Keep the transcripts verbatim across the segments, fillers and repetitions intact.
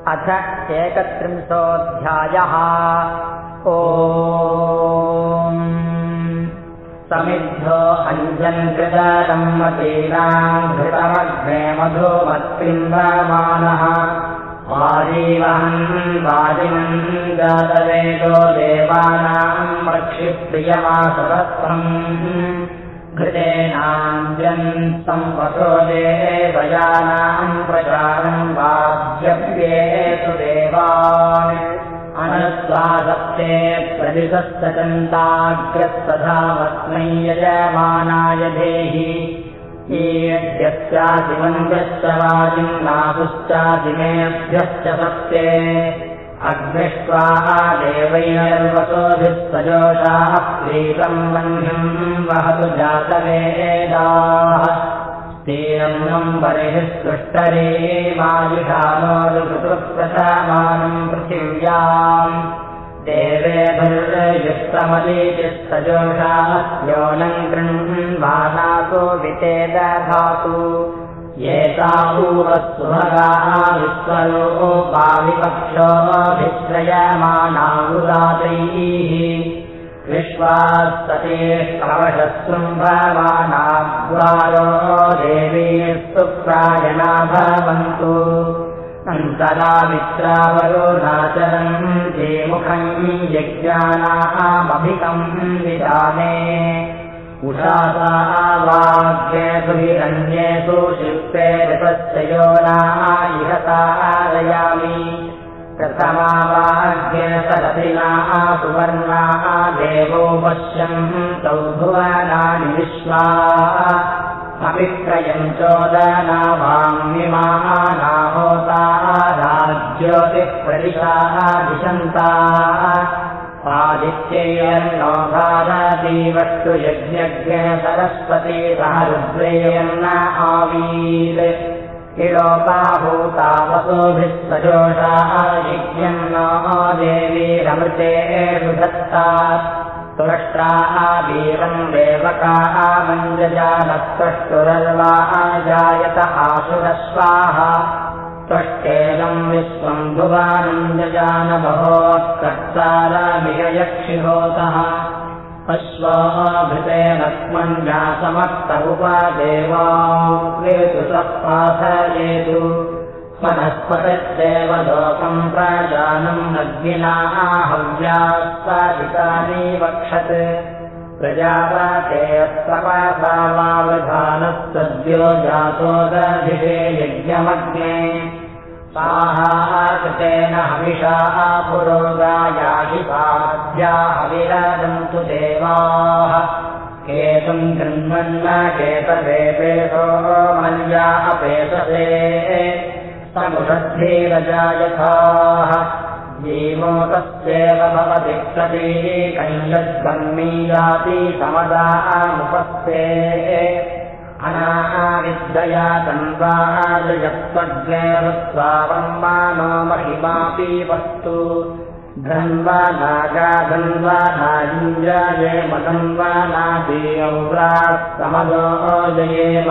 अथ एकत्रिंशोऽध्यायः। ॐ समिद्धो अञ्जन्कृतं मतीनां घृतमग्ने मधुमत्पिन्वमानः वाजीवहन् वाजिनं जातवेदो देवानां रक्षिप्रियमासवस्त्रम् घृतेनाञ्जन् संवसो देवयानां प्रजानं वाज्यप्येषु देवान् अनस्वासप्ते प्रदिशस्तचन्ताग्रस्तधावस्मै यजमानाय देहि ईयद्यश्चादिवन्द्यश्च वाजिन्नासुश्चादिमेभ्यश्च सप्ते अग्निष्वाः देवैर्वसोभिः सजोषाः प्रीतं वह्निं वहतु जातवेदाः स्तीरं बलिभिः सुष्टरे मायुषानोरुकृतप्रथमानं पृथिव्याम् देवेभिर्युक्तमलीतिः सजोषाः योनं गृह्णानासो वितेदधातु येतापूवस्सुभगाः विश्वरूपाविपक्षोऽभिश्रयमाणावुदातैः विश्वास्ततेष्कवशसृम्भमानाद्वारो देवीस्तु प्रायणा भवन्तु अन्तरा विश्रावरो नाचरन्ति मुखं यज्ञानामभिकं विधाने उषासा वाग्येषु हिरण्येषु शिल्पे ऋतश्चयो नायिहतारयामि प्रथमा वाग्ये सरथिनाः सुवर्णाः देवो पश्यन्तौ भुवनानि विश्वा अभिक्रयं चोदनावाङ्मिमानाहोताः राज्योतिः प्रदिशाः दिशन्ताः आदित्यैर्नो भारती वस्तु यज्ञज्ञे सरस्वती सह रुद्रेयन्न आवीत् इलोपाभूता वसुभिः सजोषाः यज्ञन्नो देवीरमृतेषु दत्ता तुरष्ट्राः वीरं देवकाः मञ्जजानत्वष्टुरर्वाः जायत आशुरश्वाः त्वष्टेदं विश्वं भुवानं जजानबहोत्कर्तारमिययक्षिहोतः अश्वाभृतेन स्मन्यासमक्त उपादेवाक्लेतु सः पाथयेतु वनस्पतिश्चैव लोकं प्रजानं नग्निनाः हव्यास्तादिकानि वक्षत् प्रजापतेस्तपसावावधानस्तद्यो जातो दधिषे यज्ञमग्ने साहाः कृतेन हविषाः पुरोगायाहिपाद्या हविरदन्तु देवाः केतुं गृह्णन्न केतवेपेशो मल्या अपेशसे समुषद्धीरजायथाः जीवोतस्येव भवति क्षतिः कैयद्बन्मीयाति समदामुपस्थे अनाविद्यया तन्वाजयत्वज्ञेरुत्वावन्मानो महिमापि वस्तु धन्वानागा धन्वानायुञ्जाये मदन्वानादीयौरास्तमदो जयेम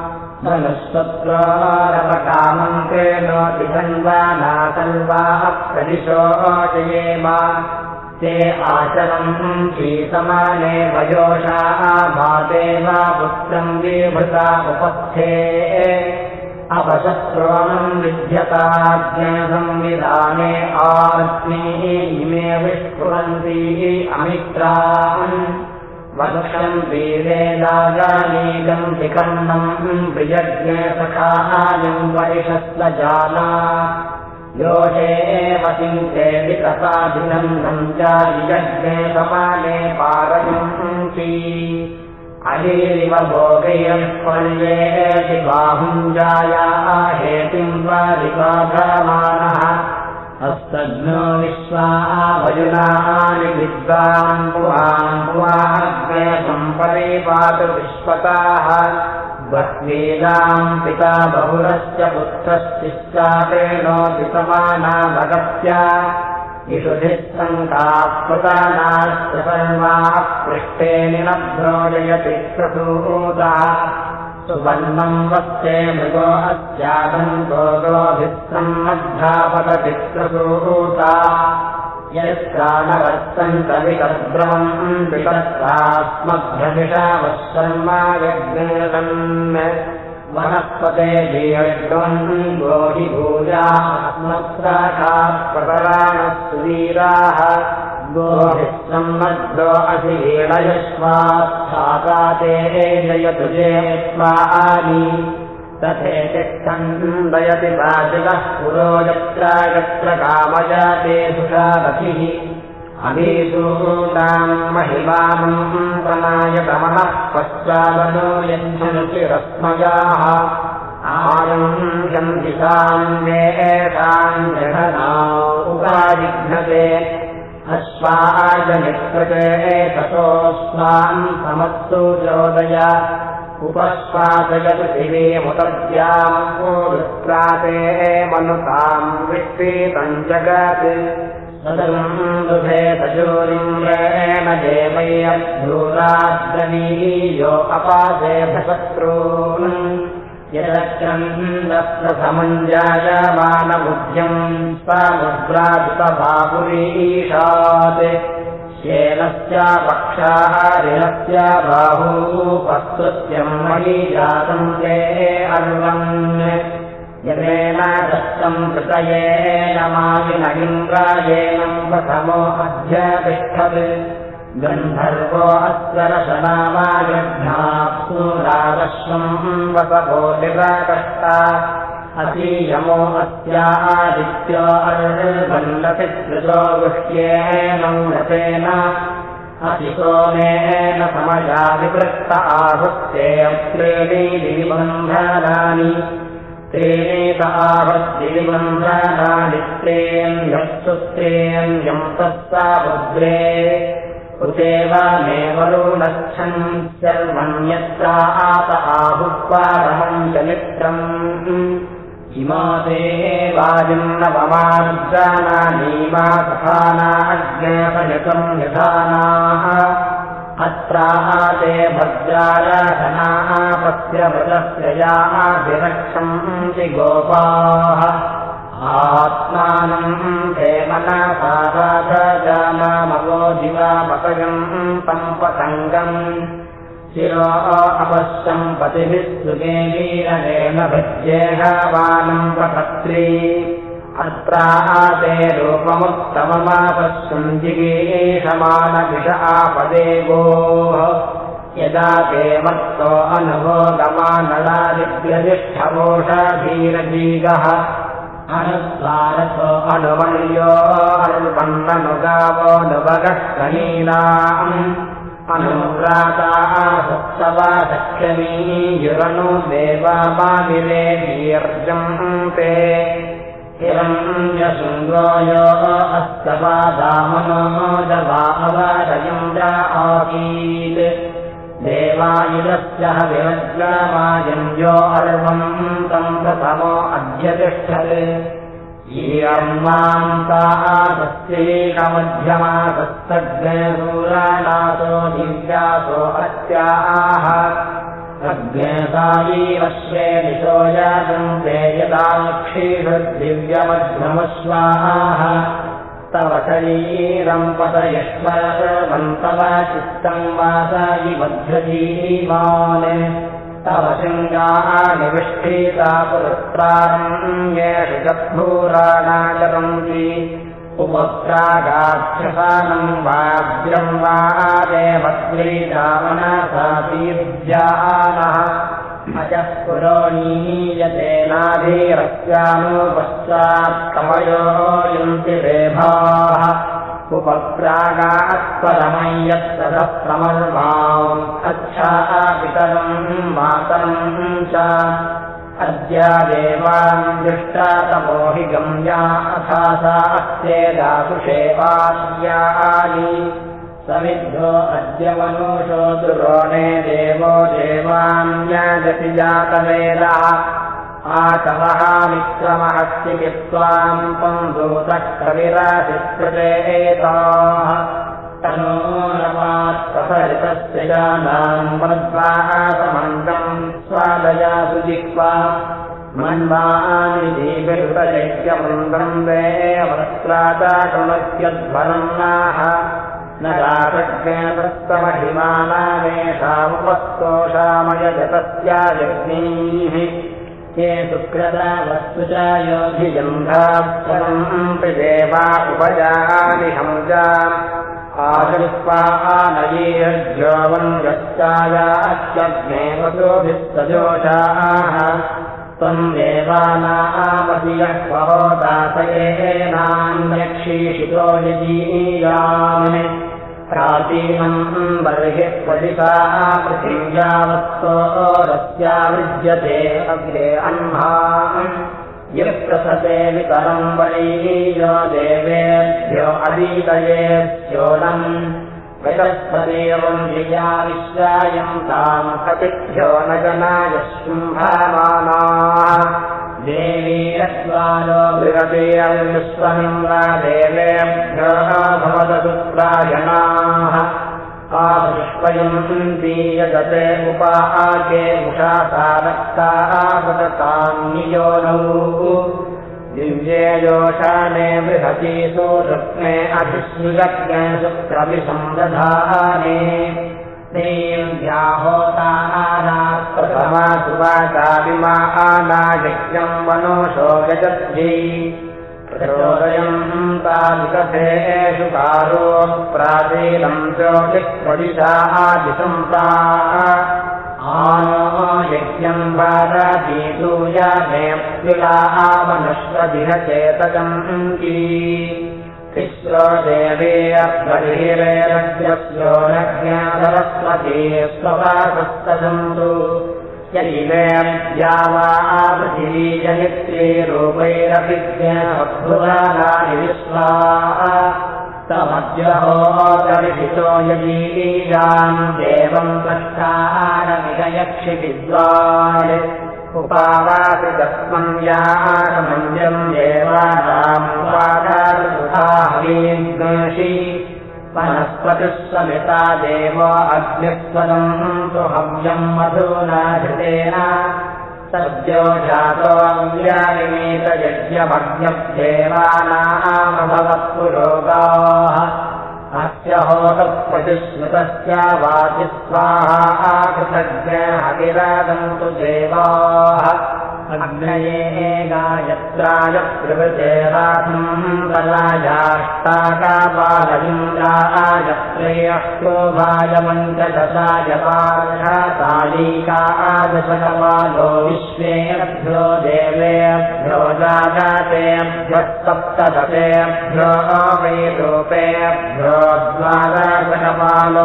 धनुष्वत्रोरपकामन्त्रेणोऽपि धन्वानातन्वाः प्रदिशो जयेम ते आचरन्ति समाने वयोषाः भातेव पुत्रं विभृता उपस्थे अपशत्रोणं विद्यताज्ञसंविधाने आत्मीः इमे विस्फुरन्ति अमित्रान् वदक्षं वीरेदागानीकं विकर्णं प्रियज्ञे सखायं वरिषस्वजाना योषे वसिन्ते विकसाभिनन्दं च यज्ञे समाने पारयन्ति अहीरिव भोगैर्पर्येति बाहुञ्जायाः हेतिं वरिवाधमानः हस्तघ्नो विश्वाः वजुनानि विद्वान् पुवान् पुवाग्ने सम्परिपातु विश्वताः वक्वेदां पिता बहुरस्य पुत्रश्चिश्चातेनोऽपि समाना भगत्य इषुधिः सङ्कात्कृतानाश्च सर्वाः पृष्ठे निनभ्रोजयति प्रसूतः सुवर्णम् वस्ते मृगो अस्यादन्तो गोभिस्सम्मध्यापतपित्रसूता यस्त्राणवर्तन्तवितद्रवम् पितत्रास्मभ्यमिषावशर्मा यज्ञम् वनस्पते जीवम् गोहि भूयास्मत्साखाः प्रतराणः सुवीराः गोभिस्सम्मद्धो असिवीणयश्वास्थाते जयतु जेत्वानि तथे तिष्ठन्दयति वाचिकः पुरो यत्र यत्र कामजाते सुषारथिः अभीसूनाम् महिमानम् प्रणायतमः पश्चादनो यज्ञरुचिरस्मयाः आयम् दिशाम् वेषाम् जघना उपाजिघ्नते अश्वाजनिकृते ततो स्वाम् समत्सु चोदय उपश्वासयतु शिवेमुतद्याम् विप्राते मनुताम् विश्वेतम् जगत् सदन्दुभे तजोरिन्द्रेण देवैर्धूराद्रवीयो अपासे भशत्रून् यदक्रन्दप्रथमम् जायमानबुद्ध्यम् समुद्रादितबाहुरीशात् श्येनस्य पक्षाहारिणस्य बाहूपस्तुत्यम् मयि जातम् ते अर्वन् यमेन दत्तम् कृतयेन मायिन इन्द्रायेनम् प्रथमो अध्यतिष्ठत् गन्धर्वो अस्वरशनामागृह्णाप्सूरादश्वम् वसकोटिराकष्टा अतीयमो अस्यादित्यो अर्वन्नतिसृजो गुह्येनम् रतेन अतिसोमेन समयादिवृत्त आहुस्ते त्रीणि दिविबन्धनानि त्रीणि तावद्दिविबन्धनानि त्रेण्यस्तु त्रेण्यम् तत्सा भद्रे उतेव मे वरुणच्छन् सर्वम् यत्रा आत आहुःपारमम् च मित्रम् इमा ते वायुम् नवमार्जानानीमा सखाना अज्ञापयतम् यथानाः अत्राते भद्राराधनाः पस्यमृतस्य याभिरक्षन्ति गोपाः आत्मानम् ते मनसा जानामवो दिवापतयम् तम् पतङ्गम् शिरो अपश्यम् पतिभिः सुगे वीरनेन भज्येहावानम् पतत्री अत्राते रूपमुत्तममापश्यम् जिगीषमानविष आपदेवोः यदा ते मत्तो अनुभोगमानलादिव्यजिष्ठवोषाधीरजीगः अनुस्वारथो अनुमल्यो अनुपन्ननुगावो नुवगः कनीनाम् अनुव्राताः सत्सवा सख्यमीयुरनु देवामाविरे वीर्जम् ते हिरण्यशृङ्गो यो अस्तवादामनोजवा अवादयम् च आसीत् देवायुधस्य विवज्रमायम् यो अर्वम् तम् प्रथमो अध्यतिष्ठत् ीर्मान्तासस्यैकमध्यमासस्तग्नेसूराणासो दिव्यासो अस्याः अग्नेसायी वश्ये दिशो याजन्ते यदाक्षीषुर्दिव्यमध्यमश्वाः तव शरीरम् पतयश्वरवन्तव चित्तम् वासायि बध्यजीवान् तव शृङ्गानि विष्ठीता पुरस्त्रारम् येषु चत्भूराणाचरन्ति उपप्रागाक्षसानम् वाद्यम् वा देवद्वैतामनसातीर्ध्यानः अजः पुरोणीयते नाधीरस्यानुपश्चात्कमयो यन्ति रेभाः उपप्रागात्परमय्यत्तदः प्रमर्माम् अच्छाः पितरम् मातरम् च अद्या देवान् दृष्टा तमोहि गम्या अथासा अस्येदासुषेवाद्यानि समिद्धो अद्य मनुषो दुरोणे देवो देवान्याजति जातवेदः आतवः विक्रमहस्ति वित्वाम् पन्दूतः कविराशिष्कृते एताः तनोरवात्सफलितस्य जानाम् मद्वाः समन्तम् स्वादयासु जिह्वा मन्वानि दीपिरुतयज्ञवृन्दम् देवस्त्राचाटुणस्यध्वरन्नाः न जातज्ञातस्तमहिमानामेषामुपस्तोषामयजतस्यायज्ञैः ये सुक्रता वस्तु च योधिजन्धात्सनम् देवा उपजानि हंजा आशिष्पानयीर्ज्योवन्द्यश्चायाच्यग्ने वसोभिस्तजोषाः त्वम् देवानामधियः परोदासयेनान्यक्षीषितो यजीयामि प्राचीनम् बर्हि क्वचिता पृथिव्यावत्सोरस्या विद्यते अग्रे अह्नाम् यः प्रसते वितरम् वरीयो देवेभ्यो अदीतयेभ्योऽनम् गतस्पदेवम् धिया विश्रायम् ताम् कतिभ्यो न जनाय शुम्भामानाः देवीरद्वारो बृहतीरविश्वमिन्द्रा देवेभ्यो भवदसुत्रायणाः आपुष्पयन्ती यजते उपाके मुषासारक्ताः सतताम् नियोनौ दिव्ये योषाणे बृहतीसु रुक्मे अभिस्नुजज्ञे शुक्रभिसंदधाने देव्याहोतारा प्रथमा सुवाचाविमानायज्ञम् वनोषो यजध्यै प्रचोदयम् तालिकथेषु कारो प्राचीनम् ज्योतिःप्रदिशादिशंसाः आनो यज्ञम् वादातीतूयामेऽप्युलामनुष्वदिनचेतकम् तिस्रो देवी अब्रहिरेरज्ञस्यो रज्ञासरस्वती स्ववासस्तदन्तु यदिवेद्या वा पृथिवी जनित्री रूपैरभिज्ञभुवानानि विश्वाः तमद्यहोतरिषितो यजीयाम् देवम् प्रष्टारमिदयक्षिविद्वान् उपावासि तस्मन् यामञ्जम् देवानाम् वादारुधाहीर्षि वनस्पतिः समिता देवो अग्निस्वदम् तु हव्यम् मधुना धृतेन सद्यो जातो अव्यानिमेतयज्ञमग्न्यदेवानामभवत्पुरोगाः अस्य होतप्रतिस्मृतस्य वाचि स्वाहा कृतज्ञाभिरादन्तु देवाः अग्नये गायत्राय प्रभृते राधम् तलायाष्टाकापालयुन्द्रायत्रयः मञ्चदशाय पार्षालीकादशकपालो विश्वेभ्यो देवेभ्यो जातेभ्यः सप्तदशेभ्यो वैरूपेभ्यो द्वादशकपालो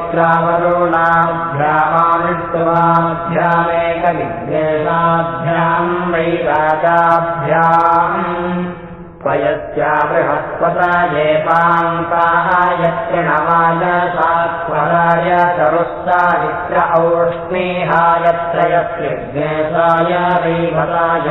मित्रावरुणाभ्यामानुष्टवाभ्यामेकविघ्नेशाभ्याम् वै राजाभ्याम् त्वयस्या बृहस्पताये पाङ्काय तृणमाय सात्वराय तरुस्सावित्र औष्णीहाय त्रयस्यज्ञेशाय वैभताय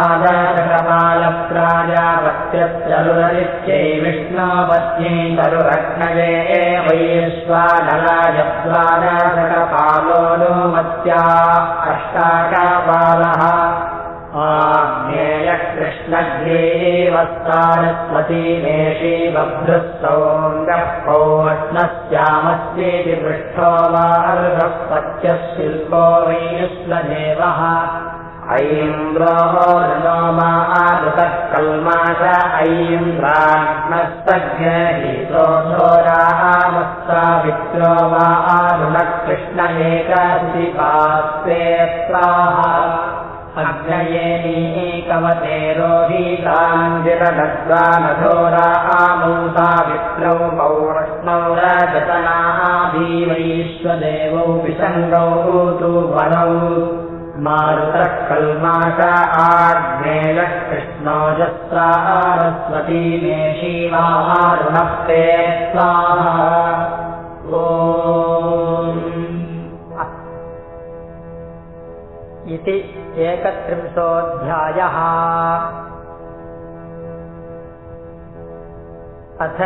द्वादशकपालप्राजापत्यचरुररित्यै विष्णोपत्यै तरुरग्नये वैश्वानराय द्वादशकपालो नोमत्या अष्टाकपालः आज्ञेयः कृष्णग्रीवस्तारस्वती मेषी बभ्रुः सौम्यः पौष्णस्यामस्येति पृष्ठो वार्धपत्यः शिल्पो वैश्वदेवः ऐन्द्रो नो मातः कल्माष ऐन्द्राग्नस्तज्ञहितोरामस्तावित्रो वा आरुणः कृष्ण एकादशिपास्ते स्वाहा अग्नयेनीकवते रोहीताञ्जिरदद्वानधोरा आमौसा वित्रौ पौष्णौ रजतनाभीवैश्वदेवौ विसङ्गौ तु वनौ मारुतः कल्माष आग्नेयः कृष्णोजस्रा सरस्वती मेषी वारुणस्ते स्वाहा ॐ इति एकत्रिंशोऽध्यायः। अथ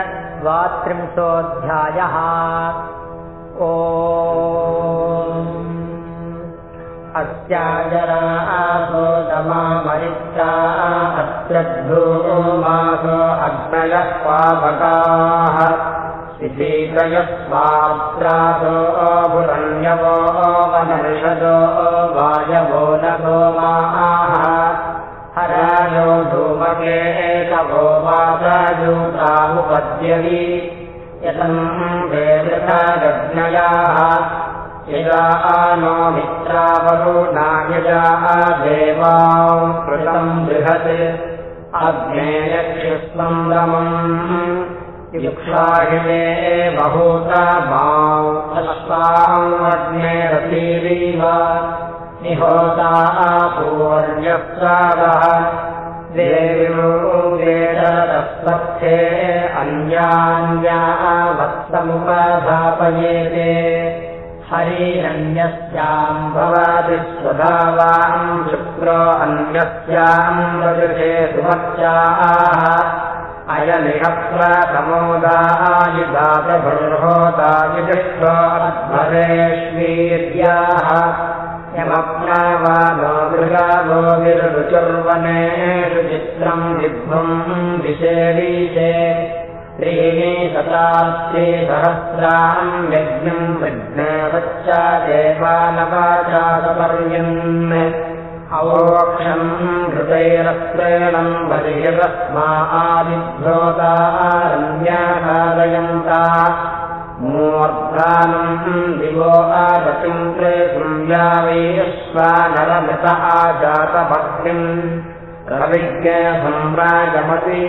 द्वात्रिंशोऽध्यायः। ॐ अस्याजरा आसो दमामरित्रा अत्रद्धूमासो अग्नयः पावकाः शिशीतयस्वात्रासो भुरण्यवो वनर्षदो वायवो न सोमाः हरायो धूमकेतवो वासजूतामुपद्यवि यतम् वेदृथागज्ञयाः यजा नो मित्रावरुणा यजा देवां कृतम् बृहत् अग्ने यक्षिस्वम् रमम् युक्षाहिमे बहूता माम् अश्वाम् अग्ने रथीरीव निहोता पूर्यस्रावः देवीवेदतस्पथे अन्यान्या वत्समुपधापयेते हरिरन्यस्याम् भवति स्वधावाम् शुक्रो अन्यस्याम् रजुषे सुमर्चाः अयमिह प्रथमोदायुधातभर्होदायुजिष्ठो अध्वरेष्वीर्याः यमप्नावानो मृगावो विरुचुर्वनेषु चित्रम् विभ्वम् विशेरीशे त्रीणि शताब्दी सहस्राम् यज्ञम् विघ्नवच्चा देवानवाचासपर्यन् अवोक्षम् हृदयरस्त्रेणम् बलिरस्मादिभ्योतारण्याकालयन्ता मूर्धानम् दिवो आगतिम् प्रेतुम् यावैश्वानरमृत आजातभक्तिम् रविज्ञसम्राजमती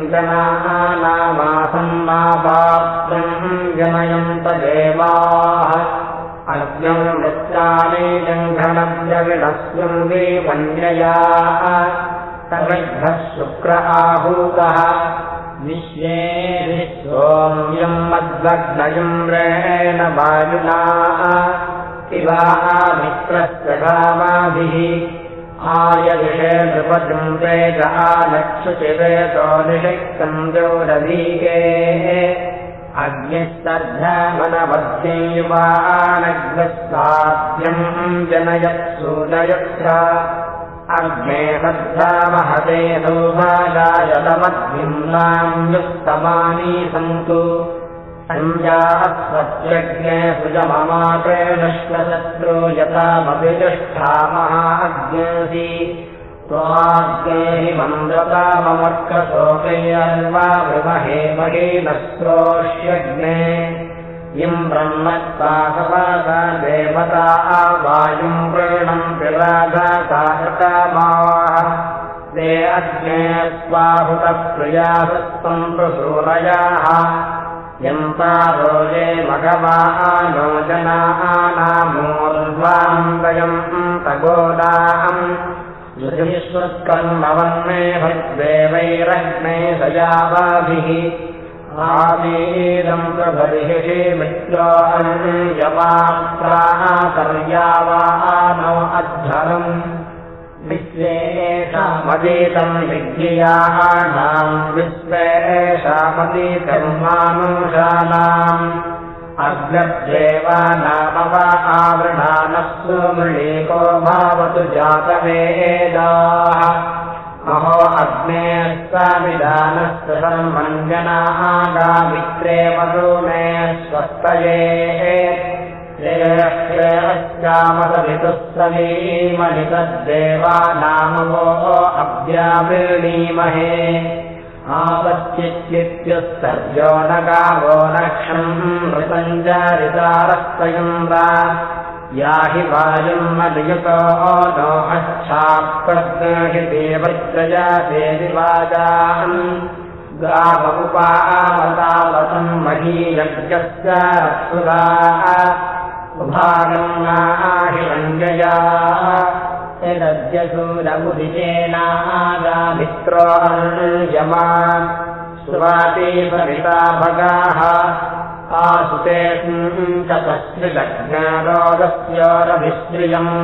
चिन्तनानामासन्नापात्रम् जनयन्त देवाः अर्घ्यम् वृत्तानि जङ्घनद्रविणस्यम् विवन्ययाः तविद्धः शुक्र आहूतः विश्वे सोम्यम् मद्वग्नयुम्रेण वायुना इवा मित्रस्य गावाभिः आयदिषे नृपजम् वेद आलक्षुचिवेतो निषिक्तम् द्यौरवीके अग्निस्तर्धमनवद्ये युवानग्रस्ताभ्यम् जनयत्सूदयत्र अग्ने सद्धामहते सौभागायतमद्भिम्नाम् युक्तमानी सन्तु सञ्जास्वत्यग्ने सुजममात्रेणश्वशत्रो यथामभितिष्ठामः अग्नेऽसि त्वाग्ने मन्द्रताममर्कशोकैर्वा वृमहे महीनस्रोष्यग्ने इम् ब्रह्मत्पाकपाका देवता वायुम् प्रेणम् पिराघातामाः ते अग्ने स्वाहुतप्रियासत्सन्तु सूरयाः यन्तारोजे मघवानो जनानामूर्ध्वान्दयम् तगोदाम् युधिष्वत्कर्मवन्मे भद्देवैरग्ने सयावाभिः आमीदम् प्रभरिषि मित्रो अन्यमाप्रातर्यावानो अध्वरम् विश्वेषामदीतम् विज्ञयानाम् विश्वेषामदीतम् मानुषाणाम् अग्रदेवानामवा आवृणानस्तु मृळीको भावतु जातवेदाः महो अग्ने स्वामिदानस्य सर्वञ्जनाः गामित्रे वरुणे स्वस्तये श्रेयश्रेयश्चामसवितुस्सवीमनितद्देवानामवो अभ्यावृणीमहे आपच्चित्युत्सर्जो न गावो नक्षम् मृतञ्जारितारस्तयम् वा याहि वायुम् मदयुतो नो अच्छाप्रज्ञहि देवत्रजाते विवाजाम् गाव उपावतावतम् महीयज्ञस्य रत्सुदा उभागम् नाहिरञ्जया यदद्यसूरमुदिचेनागामित्रो अर्यमा स्वाती सविता भगाः आसुते चतस्त्रिलग्नारोदस्योरभिश्रियम्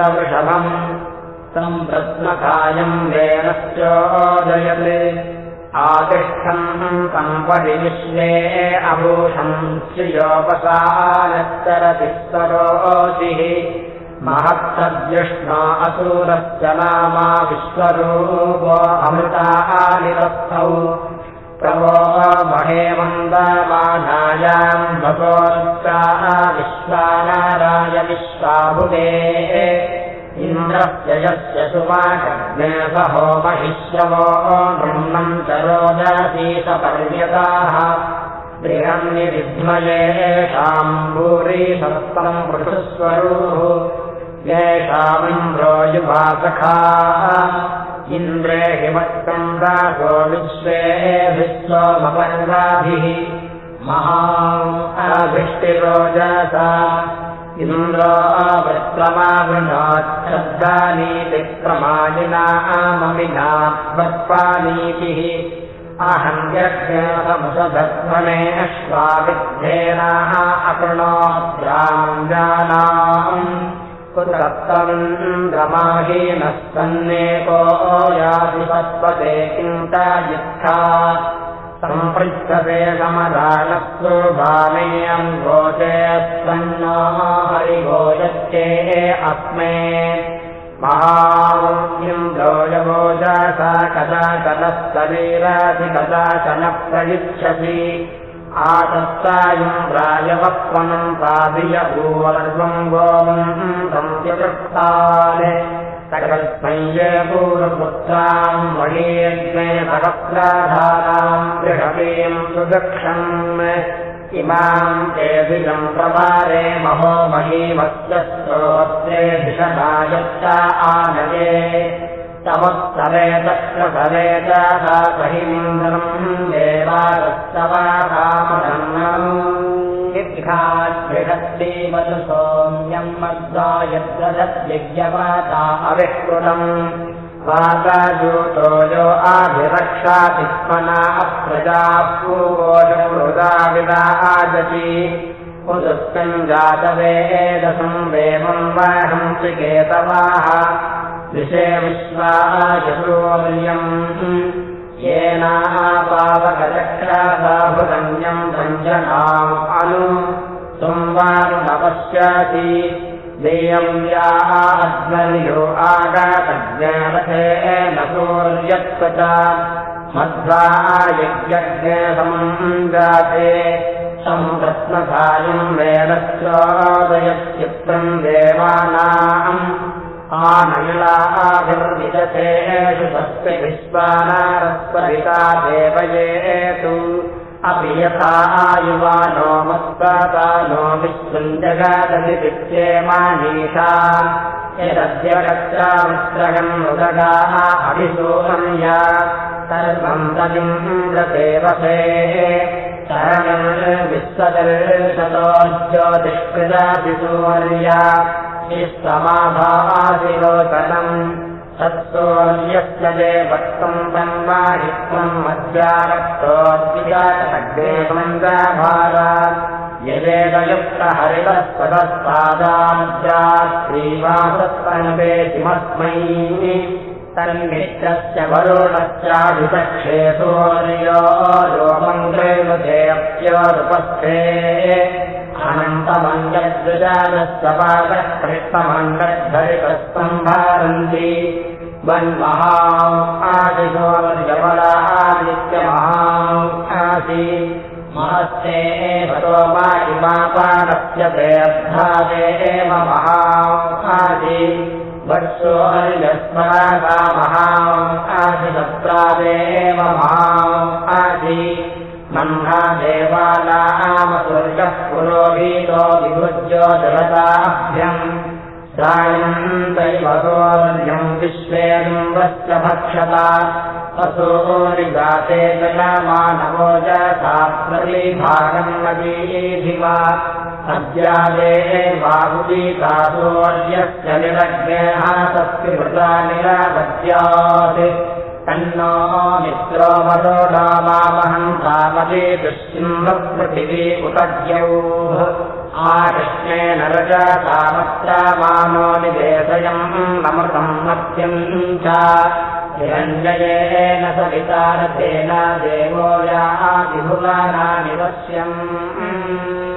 प्रसादाधीतवृषभम् तम् रत्नकायम् वेनश्चोदयते आतिष्ठन्तं परिविश्वे अभूषं श्रियोपसानश्चरति सरोषिः महत्तद्विष्णो असुरश्च नामा विश्वरूपो अमृतानिरस्थौ प्रभो महे मन्दमानायाम् भगोच्चा विश्वानाराय विश्वाभुवे इन्द्रस्य यस्य सुवाकग्ने सहो महिष्यवो ब्रह्मम् च रोदसीतपर्यताः बृहन्निविद्मये येषाम् भूरि सत्तम् पृथुस्वरूः येषामिन्द्रो युवासखाः इन्द्रे हिमत्तम् रासो विश्वेभिस्वमपर्वाभिः महाभिष्टिरोजसा इन्द्रो वृत्रमावृणोच्छब्दानीतिप्रमाणिनाममिना वत्पानीतिः अहम् यज्ञसमुषधध्वने अश्वाविद्धेनाः अकृणोद्राम् जानाम् कुतत्तमिन्द्रमाहीनः सन्नेको याति पत्पते किञ्चायुत्था सम्पृच्छते समदानस्तु भामेयम् गोचेऽस्वन्नो हरिभोजत्ये अस्मे महामुद्यन्द्रो यवोजसा कदाचनस्तरीराधि कदाचन प्रयुच्छसि आतस्तायुन्द्रायवत्वनम् पादियभूवर्वम् गोमम् संत्यकृत्ताले सकल्पै ये पूर्वपुत्राम् मणीयज्ञे सहस्राधाराम् बृहतीम् सुदक्षम् इमाम् तेभिजम् प्रवारे महो महीमस्य स्तोत्रे धिषणायच्चा आनये तमुत्सरेत प्रसरेत सहिमिन्द्रम् देवादस्तवाकामधन्नम् इद्घाद्भिषत्तीवतु सोम्यम् मद्वायद्रदद्यज्ञपाता अविष्कृतम् वाताजूतो यो आभिरक्षाति स्मना अप्रजाः पूवोजमृदा विदा आजति उदुष्टम् जातवेदसम् वेमम् वाहन्ति केतवाः विषे विश्वायसूर्यम् येनापावकचक्रासाभुतन्यम् भञ्जनाम् अनु संवारुणपश्याति देयम् या अध्वर्यो आगातज्ञरथेन सूर्यत्वच मध्वा यज्ञज्ञे समुञ्जाते संरत्नधारिम् वेदश्चोदयश्चित्रम् देवानाम् आनयिलाभिर्विदतेषु स्वस्ति विश्वानारस्वरिता देवयेतु अपि यथा युवानो मत्पातानो विश्वञ्जगादति विच्येमानीषा यदद्यगच्चामित्रगम् मृदगाः अभिसूहन्या सर्वम् तदिन्द्रदेवसे शरणम् विश्वदर्शतो ज्योतिष्कृदाभिसूर्या समाभासिलोचनम् सत्सोऽन्यस्य देवत्वम् तन्वाहित्वम् मध्यारक्तोद्विजातग्नेवन्द्राभारा यदेदयुक्तहरितः सदस्पादाद्यात् श्रीवासत्तन्वेतिमस्मै तन्मित्रस्य वरुणश्चाभिषक्षे सूर्यो लोमङ्ग्रेणुतेऽप्योरुपस्थे अनन्तमङ्गद्विजानस्य पादः कृष्णमङ्गद्धरितस्तम्भारन्ति वन्महाम् आदिशोर्यबलादित्यमहाम् आसि महस्ते भतो मा इमापादस्य ते अब्धादेव महाम् आसि वत्सोर्यस्मरागा महाम् आसि सत्रादेव महाम् आसि मह्ना देवानामसुर्गः पुरोहितो विभुज्यो जगताभ्यम् सायन्तैवसोर्यम् विश्वेन्द्रश्च भक्षता असोरिजाते जयमानवो जसा प्रतिभागम् मदीधिवा अद्यादे बाहुदीतासोर्यस्य निरग्नेः तस्कृता निरागत्यात् तन्नो मित्रो मदो नामामहन्तामदे दुश्चिम्बपृथिवी उपद्यौः आकृष्णेन रजतामत्रामानो निवेशयम् अमृतम् मत्यम् च हिरण्ययेन सविता रथेन देवो याति भुवनानि वश्यम्